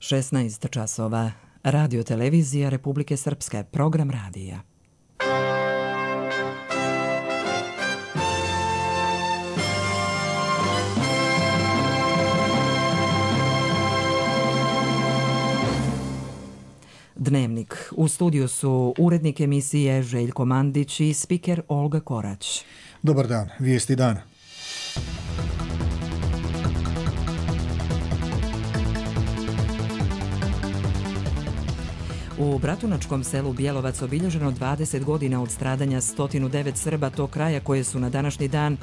16 časova. Radio televizija Republike Srpske. Program radija. Dnevnik. U studiju su urednik emisije Željko Mandić i spiker Olga Korać. Dobar dan. Vijesti dana. U bratunačkom selu Bjelovac obilježeno 20 godina od stradanja 109 Srba tog kraja koje su na današnji dan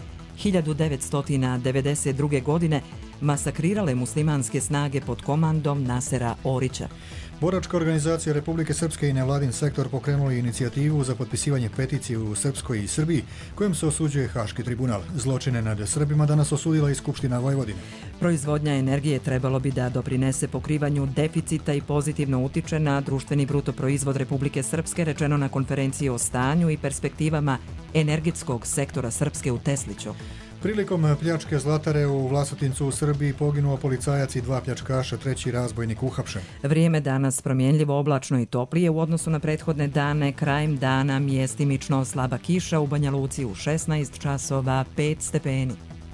1992. godine masakrirale muslimanske snage pod komandom Nasera Orića. Boračka organizacija Republike Srpske i nevladin sektor pokrenuli inicijativu za potpisivanje peticije u Srpskoj i Srbiji kojom se osuđuje Haški tribunal. Zločine nad Srbima danas osudila i Skupština Vojvodine. Proizvodnja energije trebalo bi da doprinese pokrivanju deficita i pozitivno utiče na društveni bruto proizvod Republike Srpske, rečeno na konferenciji o stanju i perspektivama energetskog sektora Srpske u Tesliću. Prilikom pljačke zlatare u Vlasotincu u Srbiji poginuo policajac i 2 pljačkaša, 3. razbojnik uhapšen. Vrijeme danas promjenljivo, oblačno i toplije u odnosu na prethodne dane. Krajem dana mjestimično slaba kiša, u Banja Luci u 16 časova 5 stepeni.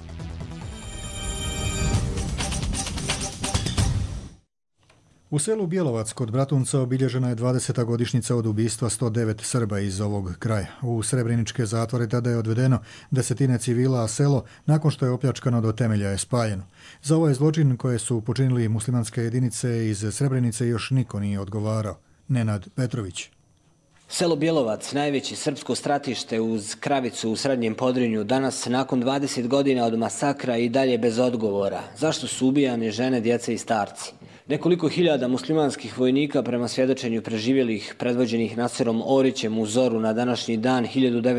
U selu Bjelovac kod Bratunca obilježena je 20. godišnjica od ubistva 109 Srba iz ovog kraja. U srebreničke zatvore tada je odvedeno desetine civila, a selo, nakon što je opljačkano do temelja, je spaljeno. Za ovaj zločin koje su počinili muslimanske jedinice iz Srebrenice još niko nije odgovarao. Nenad Petrović. Selo Bjelovac, najveće srpsko stratište uz Kravicu u Srednjem Podrinju, danas nakon 20 godina od masakra i dalje bez odgovora. Zašto su ubijane žene, djeca i starci? Nekoliko hiljada muslimanskih vojnika prema svjedočenju preživjelih predvođenih Naserom Orićem u zoru na današnji dan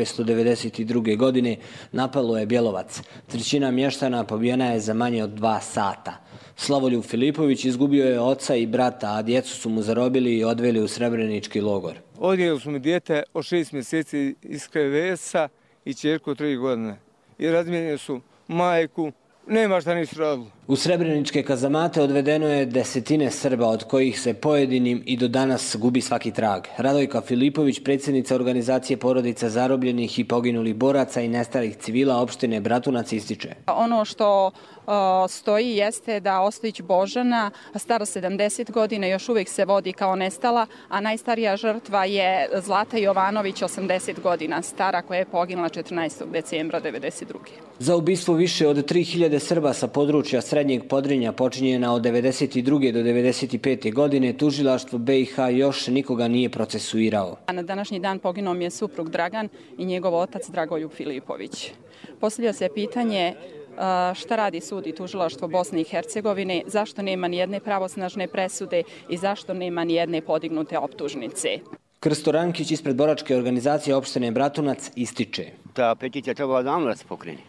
1992. godine napalo je Bjelovac. Trećina mještana pobijena je za manje od 2 sata. Slavoljub Filipović izgubio je oca i brata, a djecu su mu zarobili i odveli u srebrenički logor. Odjeli su mi dijete od 6 mjeseci iz Krevesa i ćerku od 3 godine. I razmijenili su majku. Nema šta nisu radili. U srebreničke kazamate odvedeno je desetine Srba, od kojih se pojedinim i do danas gubi svaki trag. Radojka Filipović, predsjednica organizacije porodica zarobljenih i poginulih boraca i nestalih civila opštine Bratunac, ističe. Ono što stoji jeste da Ostojić Božana, stara 70 godina, još uvijek se vodi kao nestala, a najstarija žrtva je Zlata Jovanović, 80 godina stara, koja je poginula 14. decembra 1992. Za ubistvo više od 3000 Srba sa područja Srednjeg Podrinja počinjena od 1992. do 1995. godine, tužilaštvo BiH još nikoga nije procesuirao. Na današnji dan poginuo mi je suprug Dragan i njegov otac Dragoljub Filipović. Postavlja se pitanje šta radi sud i tužilaštvo Bosne i Hercegovine, zašto nema nijedne pravosnažne presude i zašto nema nijedne podignute optužnice. Krsto Rankić ispred boračke organizacije opštine Bratunac ističe. Ta peticija trebala davno da se pokrene.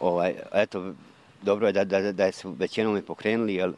Eto, dobro je da su većinom i pokrenuli, jer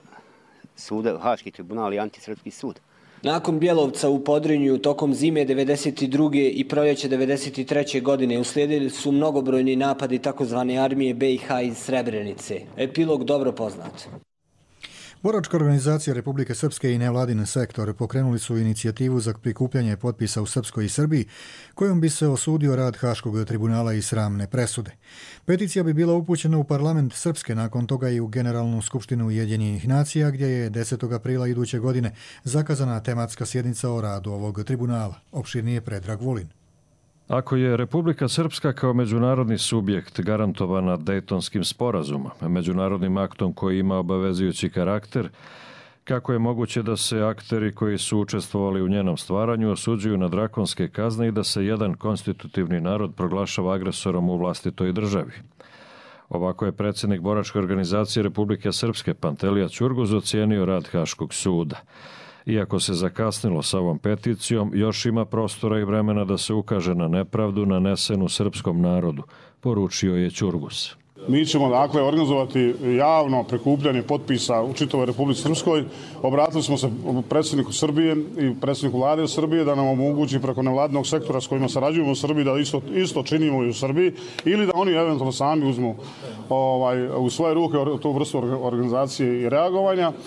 Haški tribunal i antisrpski sud. Nakon Bjelovca u Podrinju tokom zime 1992. i proljeće 1993. godine uslijedili su mnogobrojni napadi takozvane armije BiH iz Srebrenice. Epilog dobro poznat. Boračka organizacija Republike Srpske i nevladin sektor pokrenuli su inicijativu za prikupljanje potpisa u Srpskoj i Srbiji, kojom bi se osudio rad Haškog tribunala i sramne presude. Peticija bi bila upućena u parlament Srpske, nakon toga i u Generalnu skupštinu Ujedinjenih nacija, gdje je 10. aprila iduće godine zakazana tematska sjednica o radu ovog tribunala. Opširnije Predrag Vulin. Ako je Republika Srpska kao međunarodni subjekt garantovana Dejtonskim sporazumom, međunarodnim aktom koji ima obavezujući karakter, kako je moguće da se akteri koji su učestvovali u njenom stvaranju osuđuju na drakonske kazne i da se jedan konstitutivni narod proglašava agresorom u vlastitoj državi? Ovako je predsjednik Boračke organizacije Republike Srpske Pantelija Ćurguz ocijenio rad Haškog suda. Iako se zakasnilo sa ovom peticijom, još ima prostora i vremena da se ukaže na nepravdu nanesenu srpskom narodu, poručio je Ćurgus. Mi ćemo dakle organizovati javno prikupljanje potpisa u čitavoj Republici Srpskoj. Obratili smo se predsjedniku Srbije i predsjedniku vlade Srbije da nam omogući preko nevladinog sektora s kojima sarađujemo u Srbiji da isto činimo i u Srbiji ili da oni eventualno sami uzmu u svoje ruke tu vrstu organizacije i reagovanja.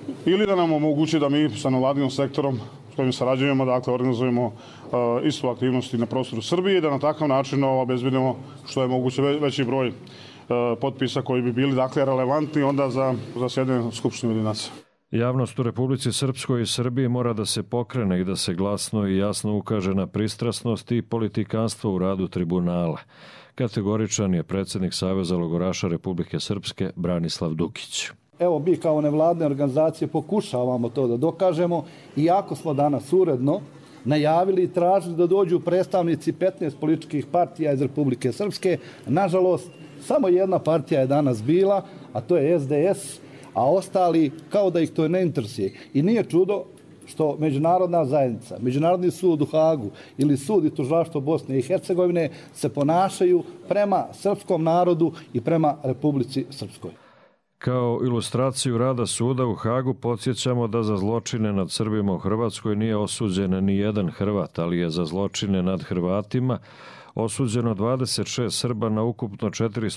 ili da nam omogući da mi sa nevladinim sektorom s kojim sarađujemo, dakle, organizujemo istu aktivnosti na prostoru Srbije i da na takav način obezbedimo što je moguće veći broj potpisa koji bi bili, dakle, relevantni onda za sjedinjenje Skupštine Ujedinjenih nacija. Javnost u Republici Srpskoj i Srbiji mora da se pokrene i da se glasno i jasno ukaže na pristrasnost i politikanstvo u radu tribunala. Kategoričan je predsjednik Saveza logoraša Republike Srpske Branislav Dukić. Evo, mi kao nevladne organizacije pokušavamo to da dokažemo, iako smo danas uredno najavili i tražili da dođu predstavnici 15 političkih partija iz Republike Srpske. Nažalost, samo jedna partija je danas bila, a to je SDS, a ostali kao da ih to ne interesuje. I nije čudo što međunarodna zajednica, Međunarodni sud u Hagu ili sud i tužilaštvo Bosne i Hercegovine se ponašaju prema srpskom narodu i prema Republici Srpskoj. Kao ilustraciju rada suda u Hagu podsjećamo da za zločine nad Srbima u Hrvatskoj nije osuđen ni jedan Hrvat, ali je za zločine nad Hrvatima osuđeno 26 Srba na ukupno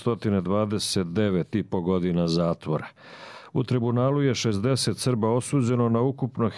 429,5 godina zatvora. U tribunalu je 60 Srba osuđeno na ukupno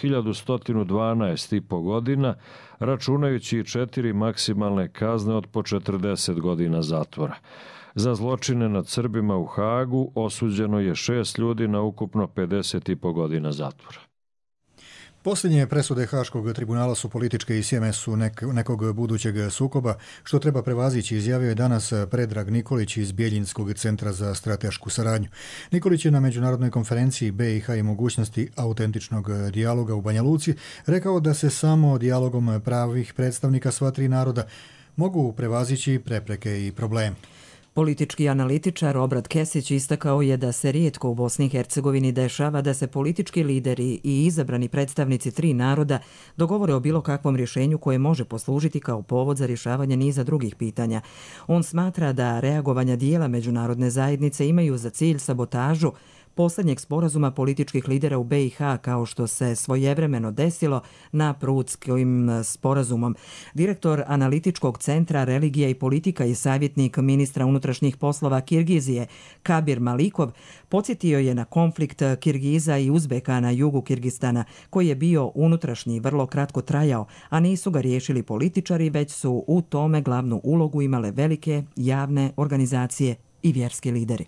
1112,5 godina, računajući i 4 maksimalne kazne od po 40 godina zatvora. Za zločine nad Srbima u Hagu osuđeno je 6 ljudi na ukupno 50,5 godina zatvora. Posljednje presude Haškog tribunala su političke i sjeme su nekog budućeg sukoba, što treba prevazići, izjavio je danas Predrag Nikolić iz Bjeljinskog centra za stratešku saradnju. Nikolić je na međunarodnoj konferenciji BiH i mogućnosti autentičnog dijaloga u Banja Luci rekao da se samo dijalogom pravih predstavnika sva tri naroda mogu prevazići prepreke i probleme. Politički analitičar Obrad Kesić istakao je da se rijetko u Bosni i Hercegovini dešava da se politički lideri i izabrani predstavnici tri naroda dogovore o bilo kakvom rješenju koje može poslužiti kao povod za rješavanje niza drugih pitanja. On smatra da reagovanja dijela međunarodne zajednice imaju za cilj sabotažu posljednjeg sporazuma političkih lidera u BiH, kao što se svojevremeno desilo na Prutskim sporazumom. Direktor analitičkog centra Religija i politika i savjetnik ministra unutrašnjih poslova Kirgizije Kabir Malikov podsjetio je na konflikt Kirgiza i Uzbeka na jugu Kirgistana, koji je bio unutrašnji i vrlo kratko trajao, a nisu ga riješili političari, već su u tome glavnu ulogu imale velike javne organizacije i vjerski lideri.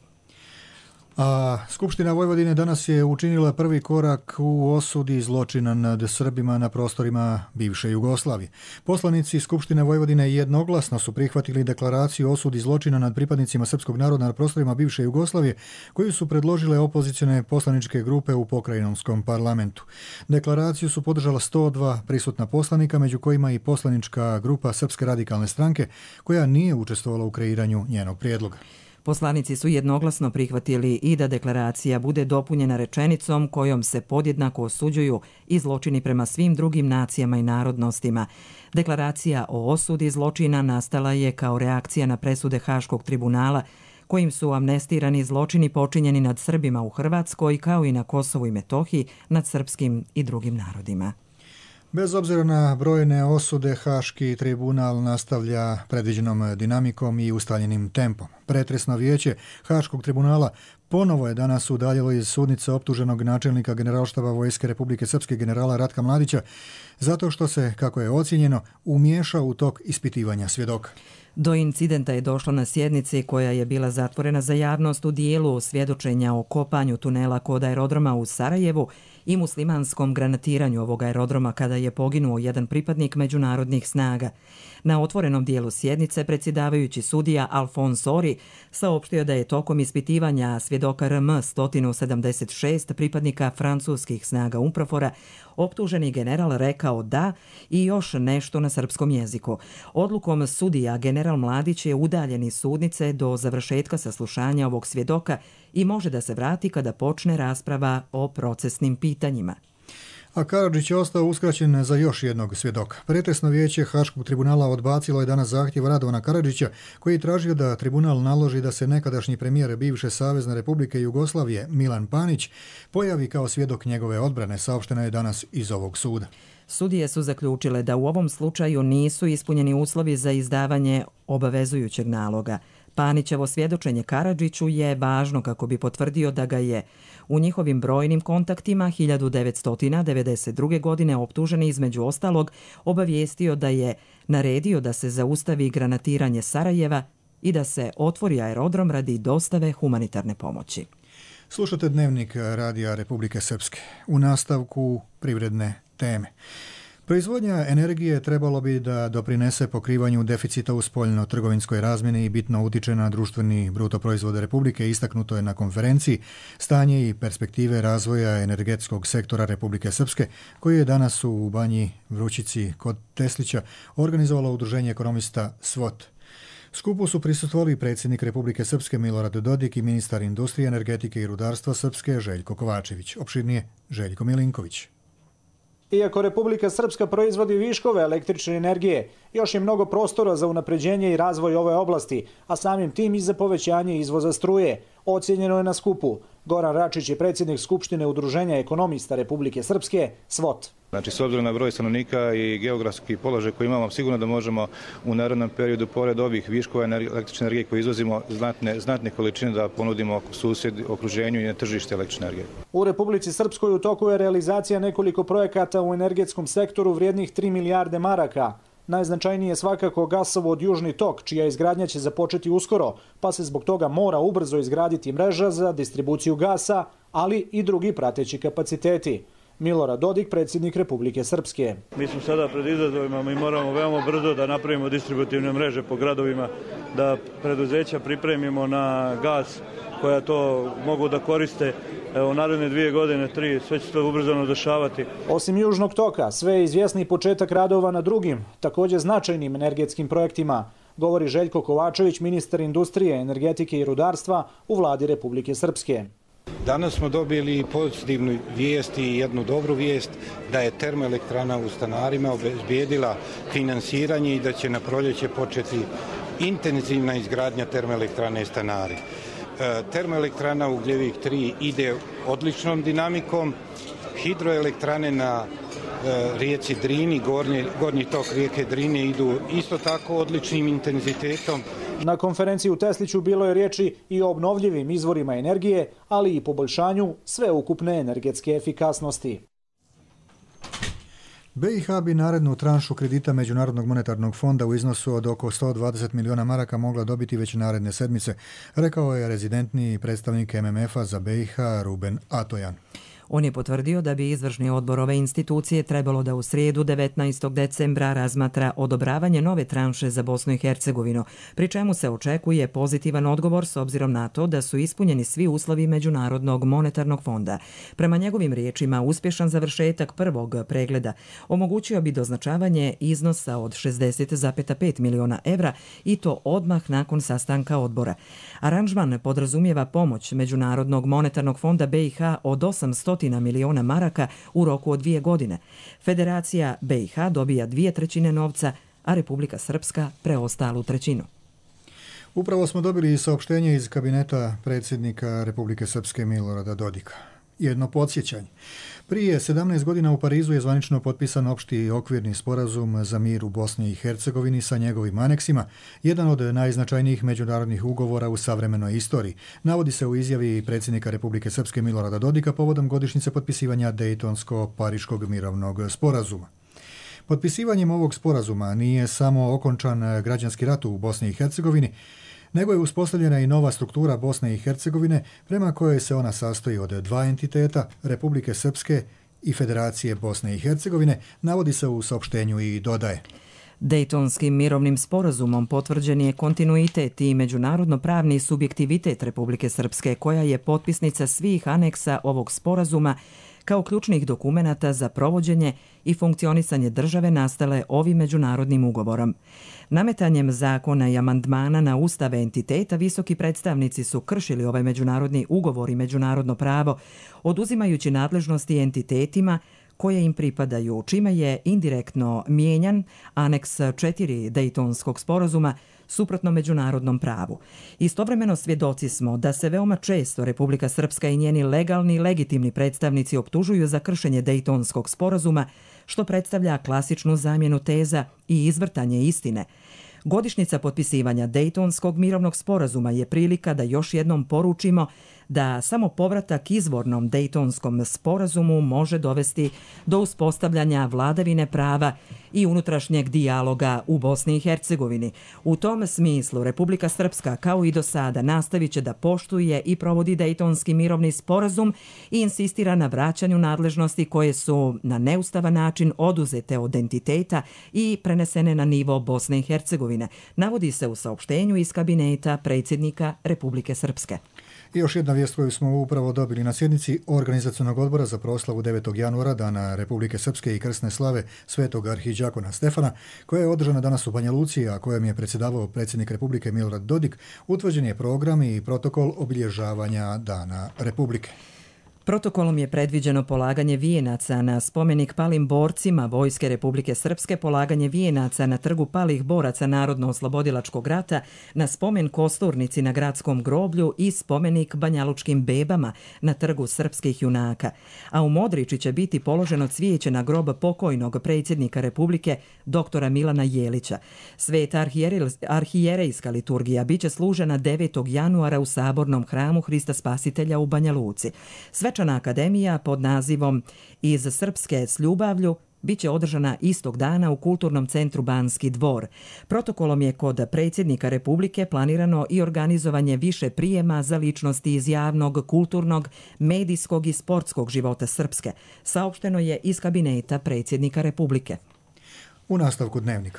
A Skupština Vojvodine danas je učinila prvi korak u osudi zločina nad Srbima na prostorima bivše Jugoslavije. Poslanici Skupštine Vojvodine jednoglasno su prihvatili deklaraciju o osudi zločina nad pripadnicima srpskog naroda na prostorima bivše Jugoslavije, koju su predložile opozicione poslaničke grupe u pokrajinskom parlamentu. Deklaraciju su podržala 102 prisutna poslanika, među kojima i poslanička grupa Srpske radikalne stranke, koja nije učestvovala u kreiranju njenog prijedloga. Poslanici su jednoglasno prihvatili i da deklaracija bude dopunjena rečenicom kojom se podjednako osuđuju i zločini prema svim drugim nacijama i narodnostima. Deklaracija o osudi zločina nastala je kao reakcija na presude Haškog tribunala, kojim su amnestirani zločini počinjeni nad Srbima u Hrvatskoj, kao i na Kosovu i Metohiji nad srpskim i drugim narodima. Bez obzira na brojne osude, Haški tribunal nastavlja predviđenom dinamikom i ustaljenim tempom. Pretresno vijeće Haškog tribunala ponovo je danas udaljilo iz sudnice optuženog načelnika Generalštaba Vojske Republike Srpske generala Ratka Mladića zato što se, kako je ocijenjeno, umiješao u tok ispitivanja svjedoka. Do incidenta je došlo na sjednici koja je bila zatvorena za javnost u dijelu svjedočenja o kopanju tunela kod aerodroma u Sarajevu i muslimanskom granatiranju ovog aerodroma kada je poginuo jedan pripadnik međunarodnih snaga. Na otvorenom dijelu sjednice predsjedavajući sudija Alfons Ori saopštio da je tokom ispitivanja svjedoka RM 176 pripadnika francuskih snaga UNPROFOR-a optuženi general rekao da i još nešto na srpskom jeziku. Odlukom sudija general Mladić je udaljen iz sudnice do završetka saslušanja ovog svjedoka i može da se vrati kada počne rasprava o procesnim pitanjima. A Karadžić je ostao uskraćen za još jednog svjedoka. Pretresno vijeće Haškog tribunala odbacilo je danas zahtjev Radovana Karadžića, koji je tražio da tribunal naloži da se nekadašnji premijer bivše Savezne Republike Jugoslavije Milan Panić pojavi kao svjedok njegove odbrane, saopšteno je danas iz ovog suda. Sudije su zaključile da u ovom slučaju nisu ispunjeni uslovi za izdavanje obavezujućeg naloga. Panićevo svjedočenje Karadžiću je važno kako bi potvrdio da ga je u njihovim brojnim kontaktima 1992. godine optuženi između ostalog obavijestio da je naredio da se zaustavi granatiranje Sarajeva i da se otvori aerodrom radi dostave humanitarne pomoći. Slušate Dnevnik Radija Republike Srpske. U nastavku privredne teme. Proizvodnja energije trebalo bi da doprinese pokrivanju deficita u spoljno-trgovinskoj razmjeni i bitno utiče na društveni bruto proizvod Republike, istaknuto je na konferenciji Stanje i perspektive razvoja energetskog sektora Republike Srpske, koji je danas u Banji Vrućici kod Teslića organizovalo udruženje ekonomista SWOT. Skupu su prisustvovali predsjednik Republike Srpske Milorad Dodik i ministar industrije, energetike i rudarstva Srpske Željko Kovačević. Opširnije Željko Milinković. Iako Republika Srpska proizvodi viškove električne energije, još je mnogo prostora za unapređenje i razvoj ove oblasti, a samim tim i za povećanje izvoza struje. Ocjenjeno je na skupu. Goran Račić je predsjednik Skupštine Udruženja ekonomista Republike Srpske, SWOT. Znači, s obzirom na broj stanovnika i geografski položaj koji imamo, sigurno da možemo u narednom periodu, pored ovih viškova električne energije koje izvozimo, znatne količine da ponudimo susjed, okruženju i na tržište električne energije. U Republici Srpskoj u toku je realizacija nekoliko projekata u energetskom sektoru vrijednih 3 milijarde maraka. Najznačajniji je svakako gasovod Južni tok, čija izgradnja će započeti uskoro, pa se zbog toga mora ubrzo izgraditi mreža za distribuciju gasa, ali i drugi prateći kapaciteti. Milorad Dodik, predsjednik Republike Srpske. Mi smo sada pred izazovima, mi moramo veoma brzo da napravimo distributivne mreže po gradovima, da preduzeća pripremimo na gas koja to mogu da koriste. Evo, naredne 2 godine, 3, sve će to ubrzano dešavati. Osim Južnog toka, sve je izvjesni početak radova na drugim, također značajnim energetskim projektima, govori Željko Kovačević, ministar industrije, energetike i rudarstva u vladi Republike Srpske. Danas smo dobili pozitivnu vijest i jednu dobru vijest da je termoelektrana u Stanarima obezbijedila finansiranje i da će na proljeće početi intenzivna izgradnja termoelektrane Stanari. Termoelektrana Ugljevik 3 ide odličnom dinamikom, hidroelektrane na rijeci Drini, gornji tok rijeke Drine idu isto tako odličnim intenzitetom. Na konferenciji u Tesliću bilo je riječi i o obnovljivim izvorima energije, ali i poboljšanju sveukupne energetske efikasnosti. BiH bi narednu tranšu kredita Međunarodnog monetarnog fonda u iznosu od oko 120 miliona maraka mogla dobiti već naredne sedmice, rekao je rezidentni predstavnik MMF-a za BiH Ruben Atojan. On je potvrdio da bi izvršni odbor ove institucije trebalo da u srijedu 19. decembra razmatra odobravanje nove tranše za Bosnu i Hercegovinu, pri čemu se očekuje pozitivan odgovor s obzirom na to da su ispunjeni svi uslovi Međunarodnog monetarnog fonda. Prema njegovim riječima, uspješan završetak prvog pregleda omogućio bi doznačavanje iznosa od 60,5 miliona evra i to odmah nakon sastanka odbora. Aranžman podrazumijeva pomoć Međunarodnog monetarnog fonda BiH od 800 miliona maraka u roku od 2 godine. Federacija BiH dobija 2/3 novca, a Republika Srpska preostalu 1/3. Upravo smo dobili saopštenje iz kabineta predsjednika Republike Srpske Milorada Dodika. Jedno podsjećanje. Prije 17 godina u Parizu je zvanično potpisan opšti okvirni sporazum za mir u Bosni i Hercegovini sa njegovim aneksima, jedan od najznačajnijih međunarodnih ugovora u savremenoj istoriji. Navodi se u izjavi predsjednika Republike Srpske Milorada Dodika povodom godišnjice potpisivanja Dejtonsko-Pariškog mirovnog sporazuma. Potpisivanjem ovog sporazuma nije samo okončan građanski rat u Bosni i Hercegovini, nego je uspostavljena i nova struktura Bosne i Hercegovine prema kojoj se ona sastoji od 2 entiteta, Republike Srpske i Federacije Bosne i Hercegovine, navodi se u saopštenju i dodaje. Dejtonskim mirovnim sporazumom potvrđen je kontinuitet i međunarodno-pravni subjektivitet Republike Srpske, koja je potpisnica svih aneksa ovog sporazuma kao ključnih dokumenata za provođenje i funkcionisanje države nastale ovim međunarodnim ugovorom. Nametanjem zakona i amandmana na ustave entiteta visoki predstavnici su kršili ovaj međunarodni ugovor i međunarodno pravo, oduzimajući nadležnosti entitetima koje im pripadaju, čime je indirektno mijenjan aneks 4 Dejtonskog sporazuma suprotno međunarodnom pravu. Istovremeno svjedoci smo da se veoma često Republika Srpska i njeni legalni i legitimni predstavnici optužuju za kršenje Dejtonskog sporazuma, što predstavlja klasičnu zamjenu teza i izvrtanje istine. Godišnjica potpisivanja Dejtonskog mirovnog sporazuma je prilika da još jednom poručimo da samo povratak izvornom Dejtonskom sporazumu može dovesti do uspostavljanja vladavine prava i unutrašnjeg dijaloga u Bosni i Hercegovini. U tom smislu Republika Srpska, kao i do sada, nastavit će da poštuje i provodi Dejtonski mirovni sporazum i insistira na vraćanju nadležnosti koje su na neustavan način oduzete od entiteta i prenesene na nivo Bosne i Hercegovine, navodi se u saopštenju iz kabineta predsjednika Republike Srpske. I još jedna vijest koju smo upravo dobili na sjednici Organizacionog odbora za proslavu 9. januara, Dana Republike Srpske i krsne slave Svetog arhidžakona Stefana, koja je održana danas u Banja Luci, a kojem je predsjedavao predsjednik Republike Milorad Dodik, utvrđen je program i protokol obilježavanja Dana Republike. Protokolom je predviđeno polaganje vijenaca na spomenik palim borcima Vojske Republike Srpske, polaganje vijenaca na trgu palih boraca Narodno-oslobodilačkog rata, na spomen kosturnici na gradskom groblju i spomenik banjalučkim bebama na trgu srpskih junaka. A u Modriči će biti položeno cvijeće na grob pokojnog predsjednika Republike dr. Milana Jelića. Sveta arhijerejska liturgija biće služena 9. januara u Sabornom hramu Hrista Spasitelja u Banja Luci. Svečana akademija pod nazivom Iz Srpske s ljubavlju biće održana istog dana u Kulturnom centru Banski dvor. Protokolom je kod predsjednika Republike planirano i organizovanje više prijema za ličnosti iz javnog, kulturnog, medijskog i sportskog života Srpske. Saopšteno je iz kabineta predsjednika Republike. U nastavku dnevnika.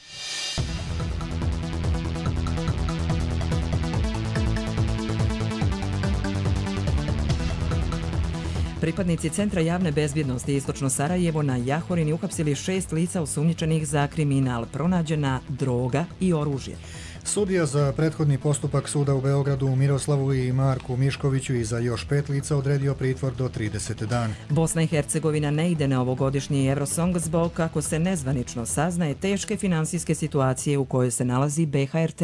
Pripadnici Centra javne bezbjednosti Istočno Sarajevo na Jahorini uhapsili 6 lica osumnjičenih za kriminal, pronađena droga i oružje. Sudija za prethodni postupak suda u Beogradu Miroslavu i Marku Miškoviću i za još 5 lica odredio pritvor do 30 dana. Bosna i Hercegovina ne ide na ovogodišnji Eurosong zbog, kako se nezvanično saznaje, teške finansijske situacije u kojoj se nalazi BHRT.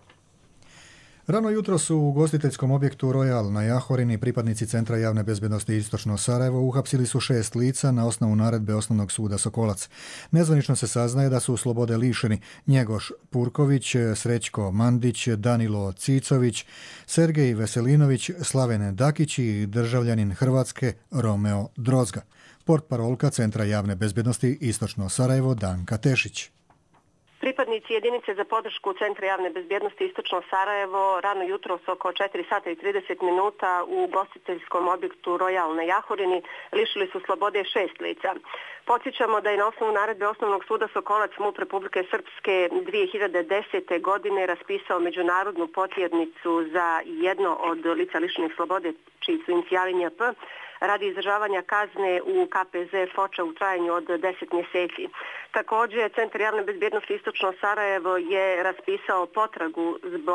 Rano jutro su u ugostiteljskom objektu Royal na Jahorini pripadnici Centra javne bezbjednosti Istočno Sarajevo uhapsili su 6 lica na osnovu naredbe Osnovnog suda Sokolac. Nezvanično se saznaje da su slobode lišeni Njegoš Purković, Srećko Mandić, Danilo Cicović, Sergej Veselinović, Slavene Dakić i državljanin Hrvatske Romeo Drozga. Portparolka Centra javne bezbjednosti Istočno Sarajevo Danka Tešić. Pripadnici jedinice za podršku Centra javne bezbjednosti Istočno Sarajevo rano jutros oko 4 sata i 30 minuta u ugostiteljskom objektu Royal na Jahorini lišili su slobode 6 lica. Podsjećamo da je na osnovu naredbe Osnovnog suda Sokolac MUP Republike Srpske 2010. godine raspisao međunarodnu potjernicu za jedno od lica lišenih slobode, čiji su inicijali NJP, radi izdržavanja kazne u KPZ Foča u trajanju od 10 mjeseci. Također, Centar javne bezbjednosti Istočno Sarajevo je raspisao potragu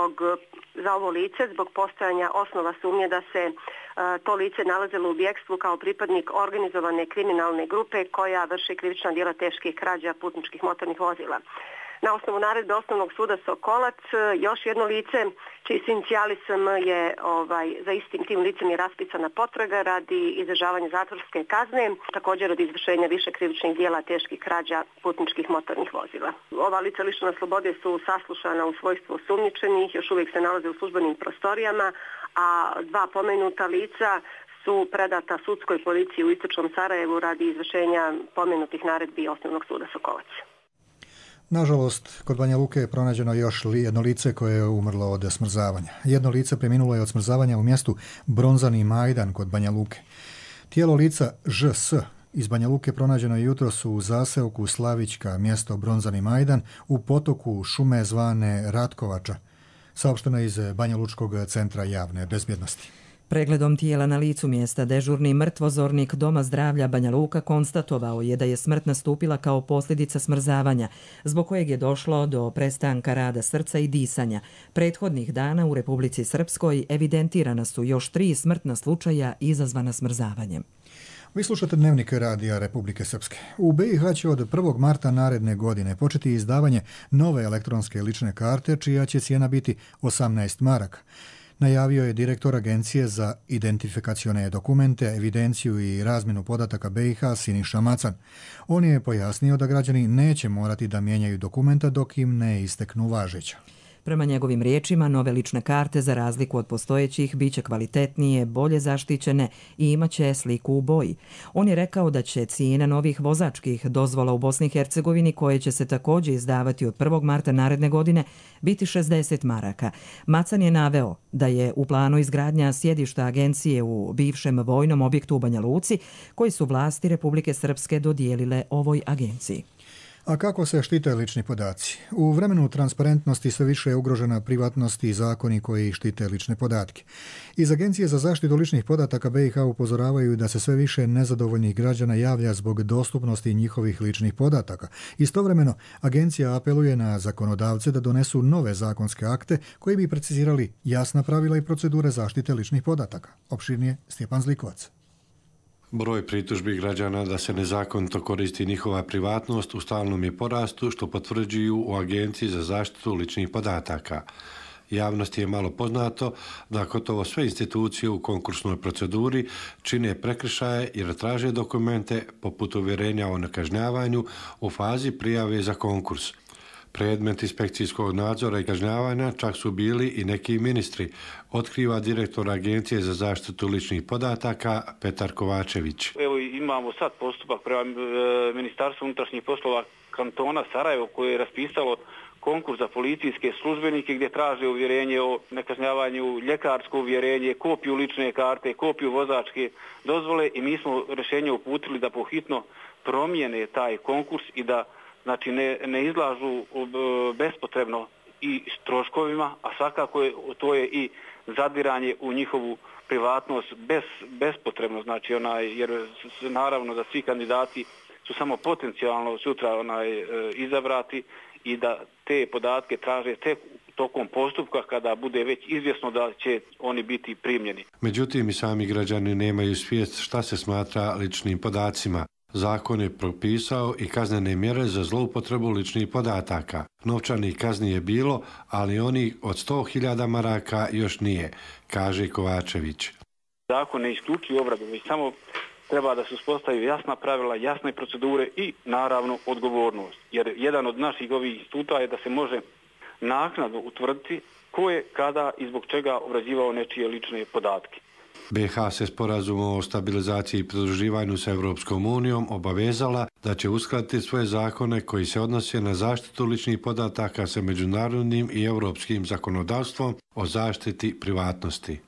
za ovo lice zbog postojanja osnova sumnje da se to lice nalazilo u bjekstvu kao pripadnik organizovane kriminalne grupe koja vrši krivična djela teških krađa putničkih motornih vozila. Na osnovu naredbe Osnovnog suda Sokolac još jedno lice čiji su inicijali SM je za istim tim licem je raspisana potraga radi izdržavanja zatvorske kazne, također od izvršenja više krivičnih djela teških krađa putničkih motornih vozila. Ova lica lišena slobode su saslušana u svojstvu osumnjičenih, još uvijek se nalaze u službenim prostorijama, a 2 pomenuta lica su predata sudskoj policiji u Istočnom Sarajevu radi izvršenja pomenutih naredbi Osnovnog suda Sokolac. Nažalost, kod Banja Luke je pronađeno još jedno lice koje je umrlo od smrzavanja. Jedno lice preminulo je od smrzavanja u mjestu Bronzani Majdan kod Banja Luke. Tijelo lica ŽS iz Banja Luke pronađeno je jutros u zaseoku Slavićka, mjesto Bronzani Majdan, u potoku šume zvane Ratkovača, saopšteno iz Banja Lučkog centra javne bezbjednosti. Pregledom tijela na licu mjesta dežurni mrtvozornik Doma zdravlja Banja Luka konstatovao je da je smrt nastupila kao posljedica smrzavanja, zbog kojeg je došlo do prestanka rada srca i disanja. Prethodnih dana u Republici Srpskoj evidentirana su još 3 smrtna slučaja izazvana smrzavanjem. Vi slušate Dnevnik radija Republike Srpske. U BiH će od 1. marta naredne godine početi izdavanje nove elektronske lične karte, čija će cijena biti 18 maraka. najavio je direktor Agencije za identifikacione dokumente, evidenciju i razmjenu podataka BiH Siniša Macan. On je pojasnio da građani neće morati da mijenjaju dokumenta dok im ne isteknu važeća. Prema njegovim riječima, nove lične karte, za razliku od postojećih, biće kvalitetnije, bolje zaštićene i imaće sliku u boji. On je rekao da će cijena novih vozačkih dozvola u Bosni i Hercegovini, koje će se također izdavati od 1. marta naredne godine, biti 60 maraka. Macan je naveo da je u planu izgradnja sjedišta agencije u bivšem vojnom objektu u Banja Luci, koji su vlasti Republike Srpske dodijelile ovoj agenciji. A kako se štite lični podaci? U vremenu transparentnosti sve više je ugrožena privatnost i zakoni koji štite lične podatke. Iz Agencije za zaštitu ličnih podataka BiH upozoravaju da se sve više nezadovoljnih građana javlja zbog dostupnosti njihovih ličnih podataka. Istovremeno, agencija apeluje na zakonodavce da donesu nove zakonske akte koji bi precizirali jasna pravila i procedure zaštite ličnih podataka. Opširnije Stjepan Zlikovac. Broj pritužbi građana da se nezakonito koristi njihova privatnost u stalnom je porastu, što potvrđuju u Agenciji za zaštitu ličnih podataka. Javnosti je malo poznato da gotovo sve institucije u konkursnoj proceduri čine prekršaje jer traže dokumente poput uvjerenja o nekažnjavanju u fazi prijave za konkurs. Predmet inspekcijskog nadzora i kažnjavanja čak su bili i neki ministri, otkriva direktor Agencije za zaštitu ličnih podataka Petar Kovačević. Evo imamo sad postupak prema Ministarstvu unutrašnjih poslova kantona Sarajevo koje je raspisalo konkurs za policijske službenike gdje traže uvjerenje o nekažnjavanju, ljekarsko uvjerenje, kopiju lične karte, kopiju vozačke dozvole i mi smo rješenje uputili da pohitno promijene taj konkurs i da znači ne izlažu bespotrebno i troškovima, a svakako to je i zadiranje u njihovu privatnost bespotrebno, znači jer naravno da svi kandidati su samo potencijalno sutra izabrati i da te podatke traže tek tokom postupka kada bude već izvjesno da će oni biti primljeni. Međutim, i sami građani nemaju svijest šta se smatra ličnim podacima. Zakon je propisao i kaznene mjere za zloupotrebu ličnih podataka. Novčanih kazni je bilo, ali oni od 100.000 maraka još nije, kaže Kovačević. Zakon ne isključuje obradu, već samo treba da se uspostavi jasna pravila, jasne procedure i naravno odgovornost. Jer jedan od naših ovih instituta je da se može naknadno utvrditi ko je, kada i zbog čega obrađivao nečije lične podatke. BiH se sporazumom o stabilizaciji i pridruživanju sa Europskom unijom obavezala da će uskladiti svoje zakone koji se odnose na zaštitu ličnih podataka sa međunarodnim i europskim zakonodavstvom o zaštiti privatnosti.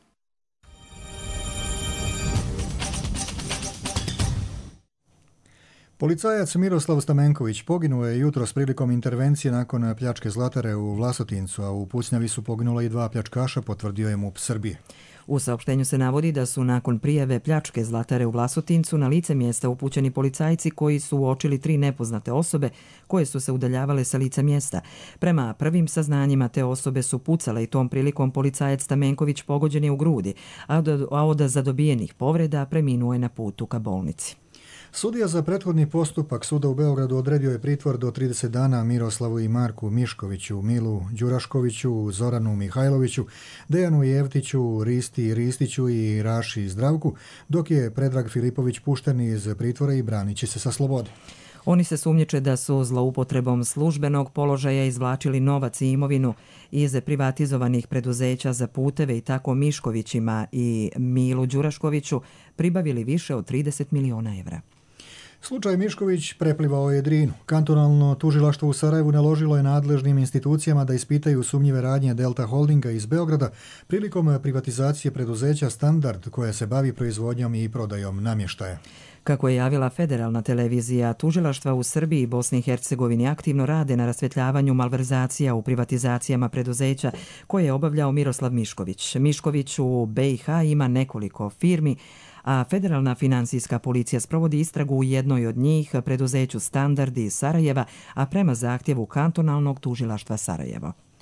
Policajac Miroslav Stamenković poginuo je jutros prilikom intervencije nakon pljačke zlatare u Vlasotincu, a u pucnjavi su poginula i 2 pljačkaša, potvrdio je MUP Srbije. U saopštenju se navodi da su nakon prijave pljačke zlatare u Vlasotincu na lice mjesta upućeni policajci koji su uočili 3 nepoznate osobe koje su se udaljavale sa lica mjesta. Prema prvim saznanjima te osobe su pucale i tom prilikom policajac Stamenković pogođen je u grudi, a od zadobijenih povreda preminuo je na putu ka bolnici. Sudija za prethodni postupak suda u Beogradu odredio je pritvor do 30 dana Miroslavu i Marku Miškoviću, Milu Đuraškoviću, Zoranu Mihajloviću, Dejanu Jevtiću, Risti Ristiću i Raši Zdravku, dok je Predrag Filipović pušten iz pritvora i branit će se sa slobode. Oni se sumnjiče da su zloupotrebom službenog položaja izvlačili novac i imovinu iz privatizovanih preduzeća za puteve i tako Miškovićima i Milu Đuraškoviću pribavili više od 30 miliona evra. Slučaj Mišković preplivao je Drinu. Kantonalno tužilaštvo u Sarajevu naložilo je nadležnim institucijama da ispitaju sumnjive radnje Delta Holdinga iz Beograda prilikom privatizacije preduzeća Standard koje se bavi proizvodnjom i prodajom namještaja. Kako je javila federalna televizija, tužilaštva u Srbiji i Bosni i Hercegovini aktivno rade na rasvjetljavanju malverzacija u privatizacijama preduzeća koje je obavljao Miroslav Mišković. Mišković u BiH ima nekoliko firmi, a federalna finansijska policija sprovodi istragu u jednoj od njih, preduzeću Standard iz Sarajeva, a prema zahtjevu kantonalnog tužilaštva Sarajevo.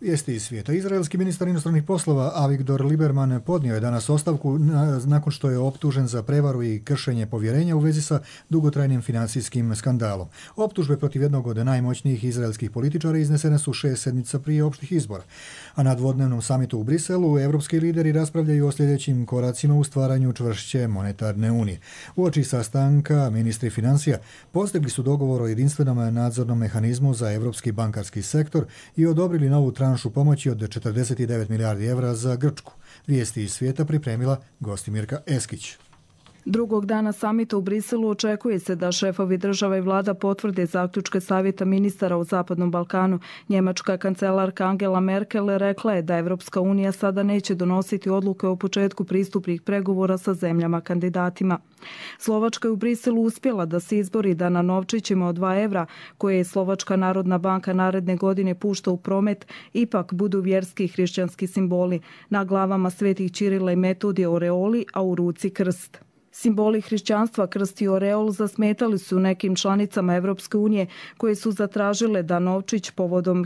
Vijesti iz svijeta. Izraelski ministar inostranih poslova Avigdor Lieberman podnio je danas ostavku nakon što je optužen za prevaru i kršenje povjerenja u vezi sa dugotrajnim financijskim skandalom. Optužbe protiv jednog od najmoćnijih izraelskih političara iznesene su 6 sedmica prije opštih izbora. A na dvodnevnom samitu u Briselu evropski lideri raspravljaju o sljedećim koracima u stvaranju čvršće monetarne unije. Uoči sastanka ministri financija postigli su dogovor o jedinstvenom nadzornom mehanizmu za evropski bankarski sektor i odobrili novu tranšu pomoći od 49 milijardi evra za Grčku. Vijesti iz svijeta pripremila Gostimirka Eskić. Drugog dana samita u Briselu očekuje se da šefovi država i vlada potvrde zaključke savjeta ministara u Zapadnom Balkanu. Njemačka kancelarka Angela Merkel rekla je da Evropska unija sada neće donositi odluke o početku pristupnih pregovora sa zemljama kandidatima. Slovačka je u Briselu uspjela da se izbori da na novčićima od 2 evra, koje je Slovačka narodna banka naredne godine pušta u promet, ipak budu vjerski i hrišćanski simboli. Na glavama svetih Ćirila i Metodija oreoli, a u ruci krst. Simboli hrišćanstva, krst i oreol zasmetali su nekim članicama Evropske unije koje su zatražile da novčić povodom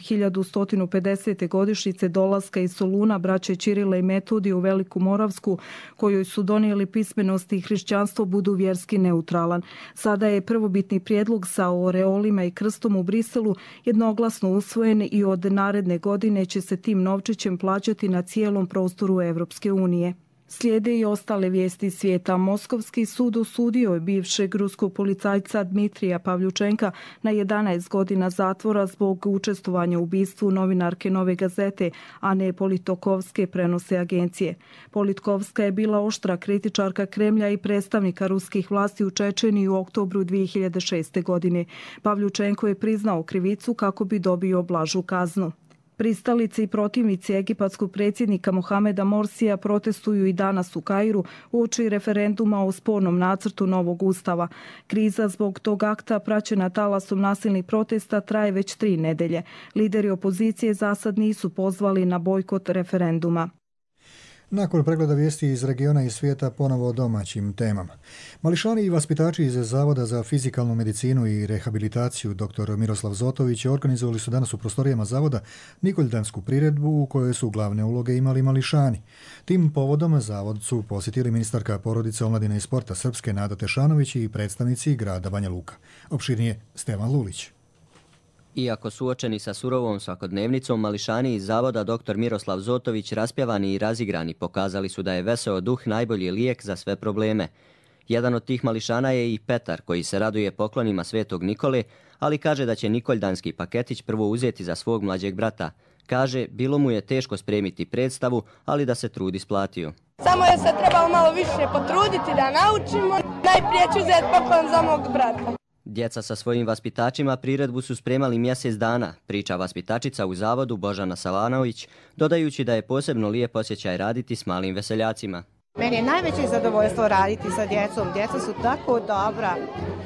1150. godišnjice dolaska iz Soluna braće Ćirila i Metodije u Veliku Moravsku, kojoj su donijeli pismenost i hrišćanstvo, budu vjerski neutralan. Sada je prvobitni prijedlog sa oreolima i krstom u Briselu jednoglasno usvojen i od naredne godine će se tim novčićem plaćati na cijelom prostoru Evropske unije. Slijede i ostale vijesti svijeta. Moskovski sud osudio je bivšeg ruskog policajca Dmitrija Pavljučenka na 11 godina zatvora zbog učestvovanja u ubistvu novinarke Nove gazete, Ane Politkovske, prenose agencije. Politkovska je bila oštra kritičarka Kremlja i predstavnika ruskih vlasti u Čečeniji u oktobru 2006. godine. Pavljučenko je priznao krivicu kako bi dobio blažu kaznu. Pristalice i protivnici egipatskog predsjednika Mohameda Morsija protestuju i danas u Kairu uoči referenduma o spornom nacrtu novog ustava. Kriza zbog tog akta, praćena talasom nasilnih protesta, traje već 3 nedelje. Lideri opozicije za sad nisu pozvali na bojkot referenduma. Nakon pregleda vijesti iz regiona i svijeta, ponovo o domaćim temama. Mališani i vaspitači iz Zavoda za fizikalnu medicinu i rehabilitaciju dr. Miroslav Zotović organizovali su danas u prostorijama Zavoda Nikoljdansku priredbu u kojoj su glavne uloge imali mališani. Tim povodom Zavod su posjetili ministarka porodice, omladine i sporta Srpske Nada Tešanović i predstavnici grada Banja Luka. Opširnije Stevan Lulić. Iako suočeni sa surovom svakodnevnicom, mališani iz Zavoda dr. Miroslav Zotović, raspjevani i razigrani, pokazali su da je veseo duh najbolji lijek za sve probleme. Jedan od tih mališana je i Petar, koji se raduje poklonima Svetog Nikole, ali kaže da će Nikoljdanski paketić prvo uzeti za svog mlađeg brata. Kaže, bilo mu je teško spremiti predstavu, ali da se trud isplatio. Samo je se trebalo malo više potruditi da naučimo. Najprije ću uzeti poklon za mog brata. Djeca sa svojim vaspitačima priredbu su spremali mjesec dana, priča vaspitačica u Zavodu Božana Savanović, dodajući da je posebno lijep osjećaj raditi s malim veseljacima. Meni je najveće zadovoljstvo raditi sa djecom. Djeca su tako dobra.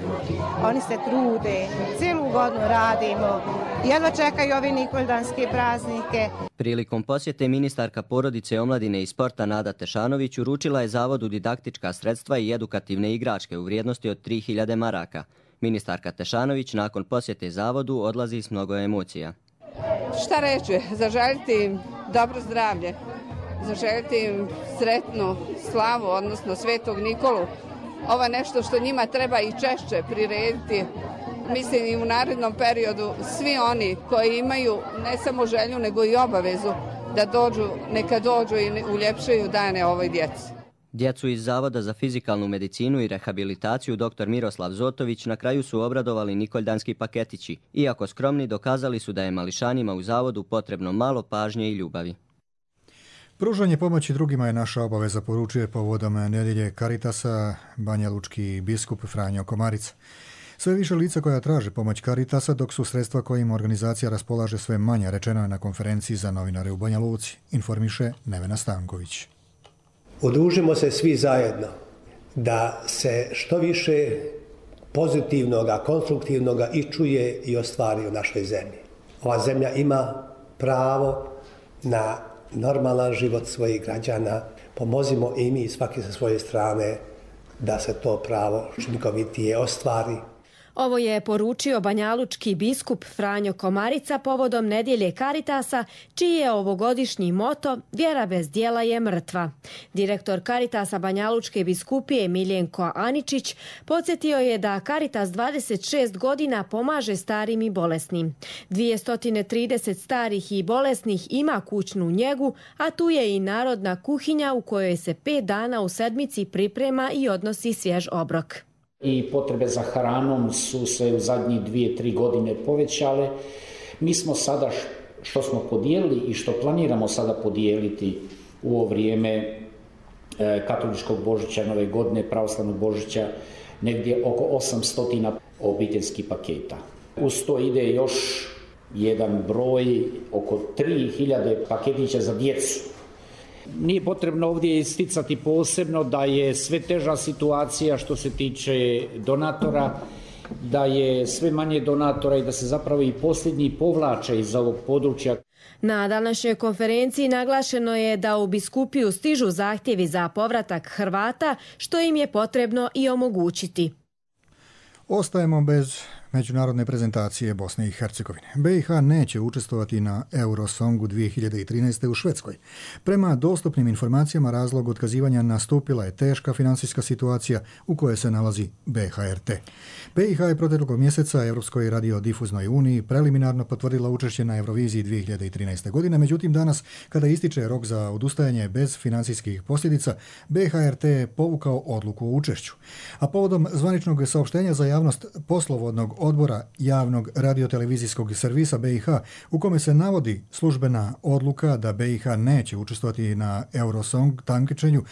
Oni se trude, cijelu godinu radimo. Jedva čekaju ovi Nikoljdanske praznike. Prilikom posjete ministarka porodice, omladine i sporta Nada Tešanović uručila je Zavodu didaktička sredstva i edukativne igračke u vrijednosti od 3000 maraka. Ministarka Tešanović nakon posjete Zavodu odlazi s mnogo emocija. Šta reći? Zaželjeti im dobro zdravlje, zaželjeti im sretnu slavu, odnosno Svetog Nikolu. Ovo je nešto što njima treba i češće prirediti. Mislim i u narednom periodu svi oni koji imaju ne samo želju nego i obavezu da dođu, neka dođu i uljepšaju dane ovoj djeci. Djecu iz Zavoda za fizikalnu medicinu i rehabilitaciju dr. Miroslav Zotović na kraju su obradovali Nikoljdanski paketići. Iako skromni, dokazali su da je mališanima u Zavodu potrebno malo pažnje i ljubavi. Pružanje pomoći drugima je naša obaveza, poručuje povodom nedjelje Caritasa banjalučki biskup Franjo Komarica. Sve više lica koja traže pomoć Caritasa, dok su sredstva kojim organizacija raspolaže sve manja, rečeno je na konferenciji za novinare u Banja Luci, informiše Nevena Stanković. Udružimo se svi zajedno da se što više pozitivnoga, konstruktivnoga i čuje i ostvari u našoj zemlji. Ova zemlja ima pravo na normalan život svojih građana. Pomozimo i mi svaki sa svoje strane da se to pravo učinkovitije ostvari. Ovo je poručio banjalučki biskup Franjo Komarica povodom nedjelje Karitasa, čiji je ovogodišnji moto "Vjera bez djela je mrtva". Direktor Karitasa Banjalučke biskupije Miljenko Aničić podsjetio je da Karitas 26 godina pomaže starim i bolesnim. 230 starih i bolesnih ima kućnu njegu, a tu je i narodna kuhinja u kojoj se 5 dana u sedmici priprema i odnosi svjež obrok. I potrebe za hranom su se u zadnjih 2-3 godine povećale. Mi smo sada što smo podijelili i što planiramo sada podijeliti u ovo vrijeme katoličkog Božića, Nove godine, pravoslavnog Božića, negdje oko 800 obiteljskih paketa. Uz to ide još jedan broj, oko 3000 paketića za djecu. Nije potrebno ovdje isticati posebno da je sve teža situacija što se tiče donatora, da je sve manje donatora i da se zapravo i posljednji povlače iz ovog područja. Na današnjoj konferenciji naglašeno je da u biskupiju stižu zahtjevi za povratak Hrvata, što im je potrebno i omogućiti. Ostajemo bez međunarodne prezentacije Bosne i Hercegovine. BiH neće učestvovati na Eurosongu 2013. u Švedskoj. Prema dostupnim informacijama razlog otkazivanja nastupila je teška financijska situacija u kojoj se nalazi BHRT. BiH je proteklog mjeseca Europskoj radiodifuznoj uniji preliminarno potvrdila učešće na Euroviziji 2013. godine, međutim danas kada ističe rok za odustajanje bez financijskih posljedica, BHRT je povukao odluku o učešću. A povodom zvaničnog saopštenja za javnost poslovodnog odbora javnog radiotelevizijskog servisa BiH u kome se navodi službena odluka da BiH neće učestvovati na Eurosong takmičenju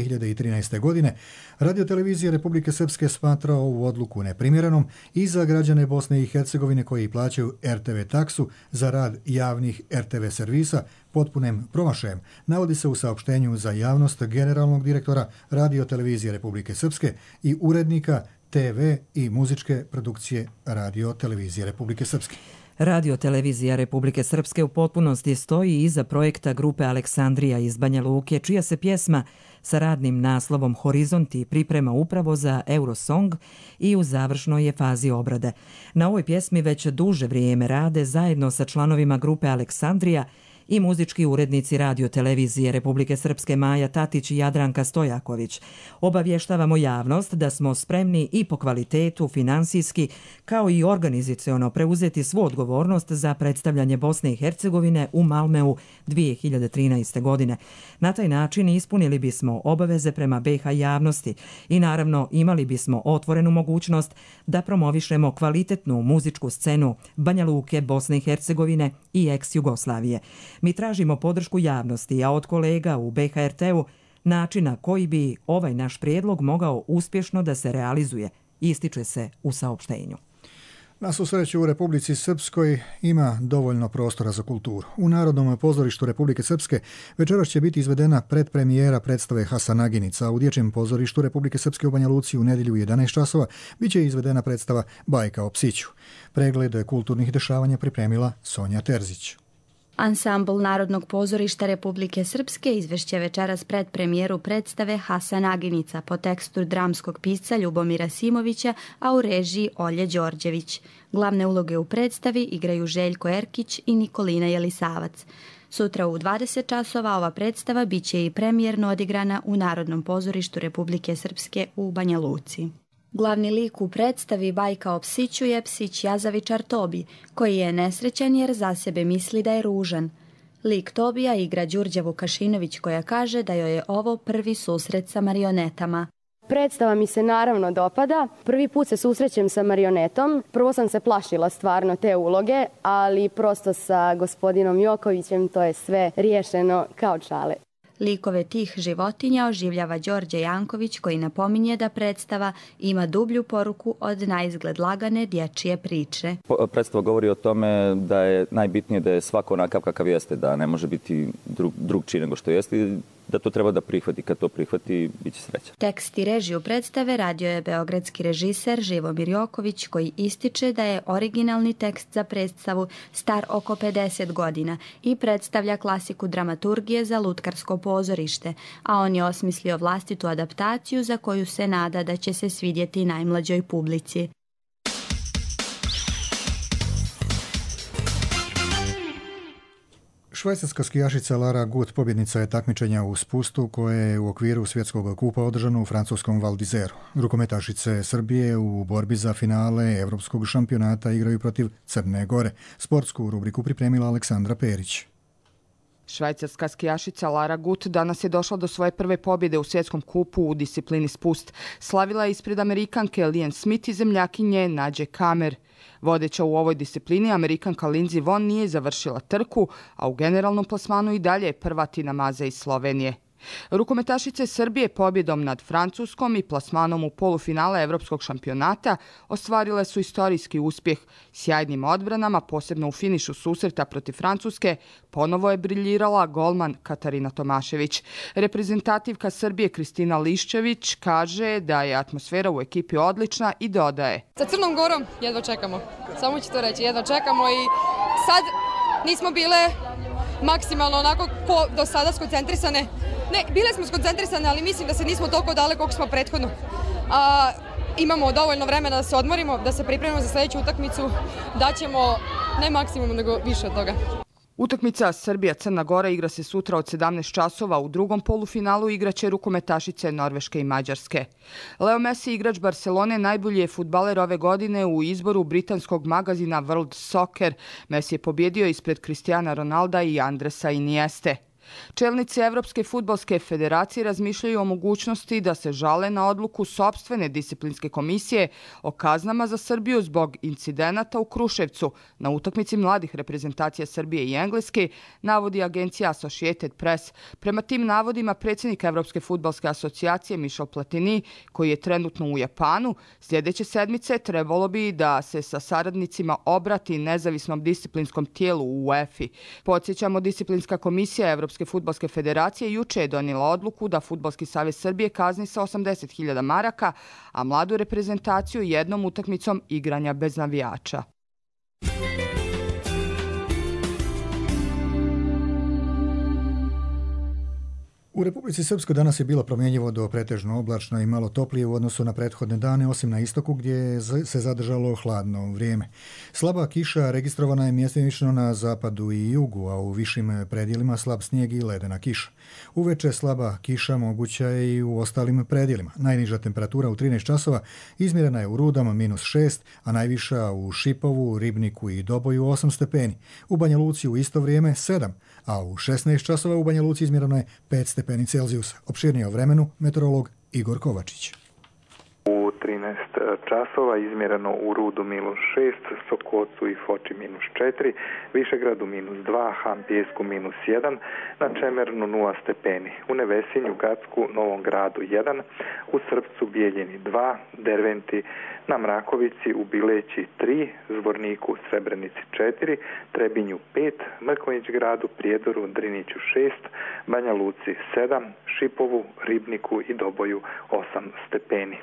2013. godine, Radiotelevizija Republike Srpske smatra ovu odluku neprimjerenom i za građane Bosne i Hercegovine koji plaćaju RTV taksu za rad javnih RTV servisa potpunim promašajem, navodi se u saopštenju za javnost generalnog direktora Radiotelevizije Republike Srpske i urednika TV i muzičke produkcije Radiotelevizije Republike Srpske. Radiotelevizija Republike Srpske u potpunosti stoji iza projekta grupe Aleksandrija iz Banja Luke, čija se pjesma sa radnim naslovom Horizonti priprema upravo za Eurosong i u završnoj je fazi obrade. Na ovoj pjesmi već duže vrijeme rade zajedno sa članovima grupe Aleksandrija i muzički urednici Radiotelevizije Republike Srpske Maja Tatić i Jadranka Stojaković. Obavještavamo javnost da smo spremni i po kvalitetu, finansijski, kao i organizaciono preuzeti svu odgovornost za predstavljanje Bosne i Hercegovine u Malmeu 2013. godine. Na taj način ispunili bismo obaveze prema BiH javnosti i naravno imali bismo otvorenu mogućnost da promovišemo kvalitetnu muzičku scenu Banja Luke, Bosne i Hercegovine i ex-Jugoslavije. Mi tražimo podršku javnosti, a od kolega u BHRT-u načina koji bi ovaj naš prijedlog mogao uspješno da se realizuje, ističe se u saopštenju. Na svu sreću u Republici Srpskoj ima dovoljno prostora za kulturu. U Narodnom pozorištu Republike Srpske večeras će biti izvedena predpremijera predstave Hasanaginica, a u Dječjem pozorištu Republike Srpske u Banja Luci u nedjelju u 11 časova biće izvedena predstava Bajka o psiću. Pregled kulturnih dešavanja pripremila Sonja Terzić. Ansambl Narodnog pozorišta Republike Srpske izvešće večeras predpremijeru predstave Hasanaginica po tekstu dramskog pisca Ljubomira Simovića, a u režiji Olje Đorđević. Glavne uloge u predstavi igraju Željko Erkić i Nikolina Jelisavac. Sutra u 20 časova ova predstava biće i premijerno odigrana u Narodnom pozorištu Republike Srpske u Banja Luci. Glavni lik u predstavi Bajka o psiću je psić Jazavičar Tobi, koji je nesrećan jer za sebe misli da je ružan. Lik Tobija igra Đurđa Vukašinović, koja kaže da joj je ovo prvi susret sa marionetama. Predstava mi se naravno dopada. Prvi put se susrećem sa marionetom. Prvo sam se plašila stvarno te uloge, ali prosto sa gospodinom Jokovićem to je sve riješeno kao čale. Likove tih životinja oživljava Đorđe Janković, koji napominje da predstava ima dublju poruku od naizgled lagane dječje priče. Predstava govori o tome da je najbitnije da je svako onakav kakav jeste, da ne može biti drugčiji nego što jeste, da to treba da prihvati. Kad to prihvati, bit će sreća. Tekst i režiju predstave radio je beogradski režiser Živomir Joković, koji ističe da je originalni tekst za predstavu star oko 50 godina i predstavlja klasiku dramaturgije za lutkarsko pozorište, a on je osmislio vlastitu adaptaciju za koju se nada da će se svidjeti najmlađoj publici. Švajcarska skijašica Lara Gut pobjednica je takmičenja u spustu koje je u okviru svjetskog kupa održano u francuskom Val d'Izeru. Rukometašice Srbije u borbi za finale evropskog šampionata igraju protiv Crne Gore. Sportsku rubriku pripremila Aleksandra Perić. Švajcarska skijašica Lara Gut danas je došla do svoje prve pobjede u svjetskom kupu u disciplini spust. Slavila je ispred Amerikanke Lian Smith i zemljakinje Nađe Kamer. Vodeća u ovoj disciplini, Amerikanka Lindsey Vonn nije završila trku, a u generalnom plasmanu i dalje je prva Tina Maze iz Slovenije. Rukometašice Srbije pobjedom nad Francuskom i plasmanom u polufinale evropskog šampionata ostvarile su istorijski uspjeh. Sjajnim odbranama, posebno u finišu susreta protiv Francuske, ponovo je briljirala golman Katarina Tomašević. Reprezentativka Srbije Kristina Liščević kaže da je atmosfera u ekipi odlična i dodaje: Sa Crnom Gorom jedva čekamo, samo ću to reći, jedva čekamo i sad nismo bile maksimalno onako do sada skoncentrisane. Ne, bile smo skoncentrisane, ali mislim da se nismo toliko dale koliko smo prethodno. Imamo dovoljno vremena da se odmorimo, da se pripremimo za sljedeću utakmicu, da ćemo ne maksimum nego više od toga. Utakmica Srbija-Crna Gora igra se sutra od 17 časova. U drugom polufinalu igraće rukometašice Norveške i Mađarske. Leo Messi, igrač Barcelone, najbolji je fudbaler ove godine u izboru britanskog magazina World Soccer. Messi je pobjedio ispred Cristiana Ronalda i Andresa Inieste. Čelnici Evropske fudbalske federacije razmišljaju o mogućnosti da se žale na odluku sopstvene disciplinske komisije o kaznama za Srbiju zbog incidenata u Kruševcu na utakmici mladih reprezentacija Srbije i Engleske, navodi agencija Associated Press. Prema tim navodima predsjednik Evropske fudbalske asocijacije Michel Platini, koji je trenutno u Japanu, sljedeće sedmice trebalo bi da se sa saradnicima obrati nezavisnom disciplinskom tijelu u UEFA. Podsjećamo, disciplinska komisija Evropske fudbalske federacije juče je donijela odluku da Fudbalski savez Srbije kazni sa 80.000 maraka, a mladu reprezentaciju jednom utakmicom igranja bez navijača. U Republici Srpskoj danas je bilo promjenjivo do pretežno oblačno i malo toplije u odnosu na prethodne dane, osim na istoku gdje se zadržalo hladno vrijeme. Slaba kiša registrovana je mjestimično na zapadu i jugu, a u višim predjelima slab snijeg i ledena kiša. Uveče slaba kiša moguća je i u ostalim predjelima. Najniža temperatura u 13 časova izmjerena je u Rudama -6, a najviša u Šipovu, Ribniku i Doboju 8 stepeni. U Banja Luci u isto vrijeme 7, a u 16 časova u Banja Luci izmjereno je 5 stepeni Celzijusa. Opširnije o vremenu meteorolog Igor Kovačić. U 13 časova izmjereno u Rudu -6, Sokocu i Foči -4, Višegradu -2, Hampijesku -1, na Čemernu 0 stepeni, u Nevesinju, Gacku, Novom Gradu 1, u Srpcu, Bijeljini 2, Derventi, na Mrakovici, u Bileći 3, Zvorniku, Srebrenici 4, Trebinju 5, Mrkonjić Gradu, Prijedoru, Driniću 6, Banja Luci 7, Šipovu, Ribniku i Doboju 8 stepeni.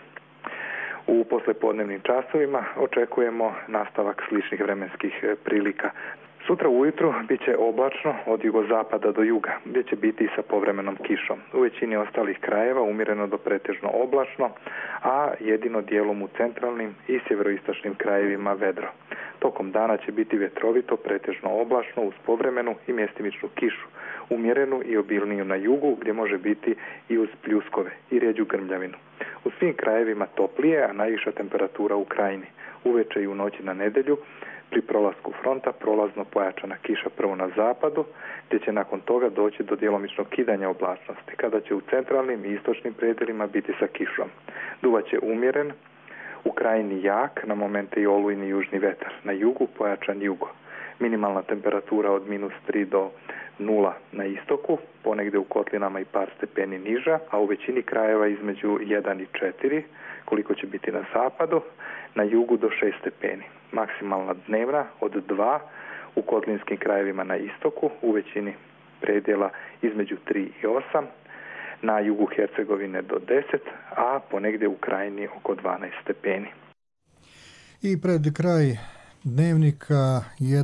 U poslepodnevnim časovima očekujemo nastavak sličnih vremenskih prilika. Sutra ujutru bit će oblačno od jugozapada do juga, gdje će biti sa povremenom kišom. U većini ostalih krajeva umjereno do pretežno oblačno, a jedino dijelom u centralnim i sjeveroistočnim krajevima vedro. Tokom dana će biti vjetrovito, pretežno oblačno uz povremenu i mjestimičnu kišu, umjerenu i obilniju na jugu, gdje može biti i uz pljuskove i rjeđu grmljavinu. U svim krajevima toplije, a najviša temperatura u krajini. Uveče i u noći na nedjelju pri prolasku fronta prolazno pojačana kiša prvo na zapadu, gdje će nakon toga doći do djelomičnog kidanja oblačnosti, kada će u centralnim i istočnim predjelima biti sa kišom. Duvaće umjeren, u krajini jak, na momente i olujni južni vetar, na jugu pojačan jugo. Minimalna temperatura od -3 do 0 na istoku, ponegdje u kotlinama i par stepeni niža, a u većini krajeva između 1 i 4, koliko će biti na zapadu, na jugu do 6 stepeni. Maksimalna dnevna od 2 u kotlinskim krajevima na istoku, u većini predjela između 3 i 8, na jugu Hercegovine do 10, a ponegdje u krajini oko 12 stepeni. I pred kraj dnevnika jedna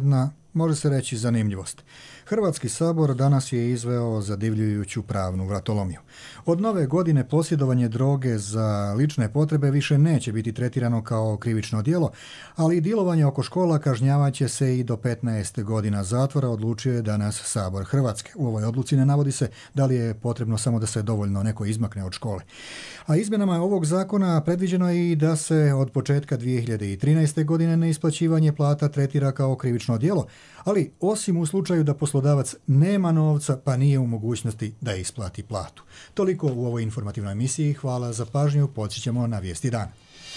može se reći zanimljivost. Hrvatski sabor danas je izveo zadivljujuću pravnu vratolomiju. Od nove godine posjedovanje droge za lične potrebe više neće biti tretirano kao krivično djelo, ali i djelovanje oko škola kažnjavaće se i do 15 godina zatvora, odlučio je danas Sabor Hrvatske. U ovoj odluci ne navodi se da li je potrebno samo da se dovoljno neko izmakne od škole. A izmjenama ovog zakona predviđeno je i da se od početka 2013. godine neisplaćivanje plata tretira kao krivično djelo, ali osim u slučaju da poslodavac nema novca pa nije u mogućnosti da isplati platu. Toliko u ovoj informativnoj emisiji. Hvala za pažnju. Podsjećamo na vijesti dana.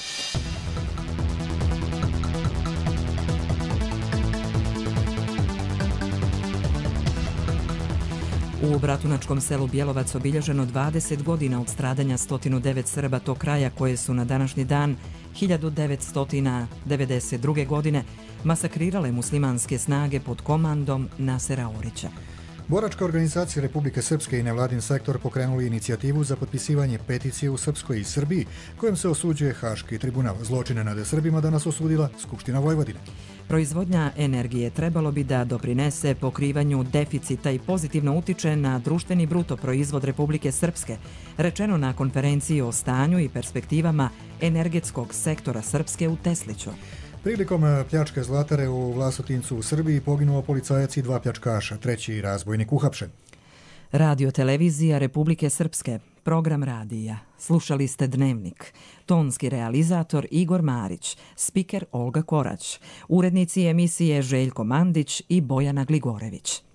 U bratunačkom selu Bjelovac obilježeno 20 godina od stradanja 109 Srba tog kraja koje su na današnji dan 1992. godine masakrirale muslimanske snage pod komandom Nasera Orića. Boračka organizacija Republike Srpske i nevladin sektor pokrenuli inicijativu za potpisivanje peticije u Srpskoj i Srbiji, kojom se osuđuje Haški tribunal. Zločine nad Srbima danas osudila Skupština Vojvodine. Proizvodnja energije trebalo bi da doprinese pokrivanju deficita i pozitivno utiče na društveni bruto proizvod Republike Srpske, rečeno na konferenciji o stanju i perspektivama energetskog sektora Srpske u Tesliću. Prilikom pljačke Zlatare u Vlasotincu u Srbiji poginuo policajac i 2 pljačkaša, 3. razbojnik uhapšen. Radio televizija Republike Srpske, program radija. Slušali ste Dnevnik. Tonski realizator Igor Marić, spiker Olga Korać, urednici emisije Željko Mandić i Bojana Gligorević.